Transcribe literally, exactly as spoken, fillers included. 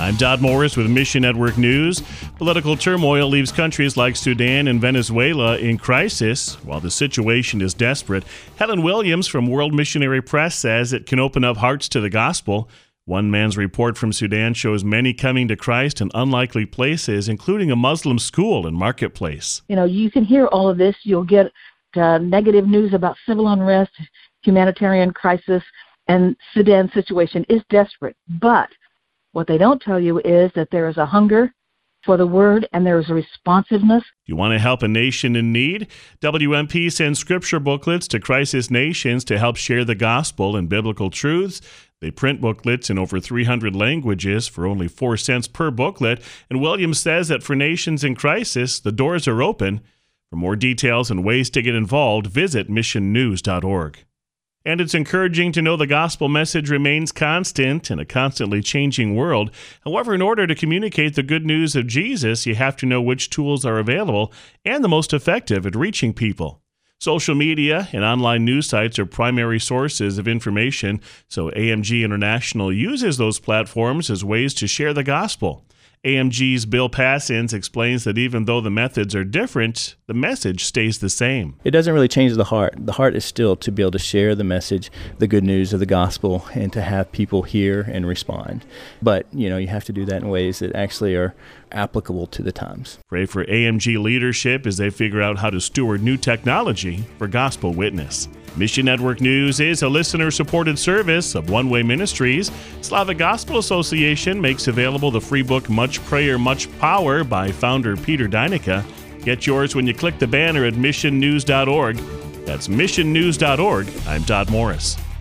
I'm Dodd Morris with Mission Network News. Political turmoil leaves countries like Sudan and Venezuela in crisis. While the situation is desperate, Helen Williams from World Missionary Press says it can open up hearts to the gospel. One man's report from Sudan shows many coming to Christ in unlikely places, including a Muslim school and marketplace. You know, you can hear all of this. You'll get uh, negative news about civil unrest, humanitarian crisis, and Sudan's situation is desperate. But what they don't tell you is that there is a hunger for the word and there is a responsiveness. You want to help a nation in need? W M P sends scripture booklets to crisis nations to help share the gospel and biblical truths. They print booklets in over three hundred languages for only four cents per booklet. And Williams says that for nations in crisis, the doors are open. For more details and ways to get involved, visit mission news dot org. And it's encouraging to know the gospel message remains constant in a constantly changing world. However, in order to communicate the good news of Jesus, you have to know which tools are available and the most effective at reaching people. Social media and online news sites are primary sources of information, so A M G International uses those platforms as ways to share the gospel. A M G's Bill Passins explains that even though the methods are different, the message stays the same. It doesn't really change the heart. The heart is still to be able to share the message, the good news of the gospel, and to have people hear and respond. But, you know, you have to do that in ways that actually are applicable to the times. Pray for A M G leadership as they figure out how to steward new technology for gospel witness. Mission Network News is a listener-supported service of One Way Ministries. Slavic Gospel Association makes available the free book Much Prayer, Much Power by founder Peter Deinica. Get yours when you click the banner at mission news dot org. That's mission news dot org. I'm Dodd Morris.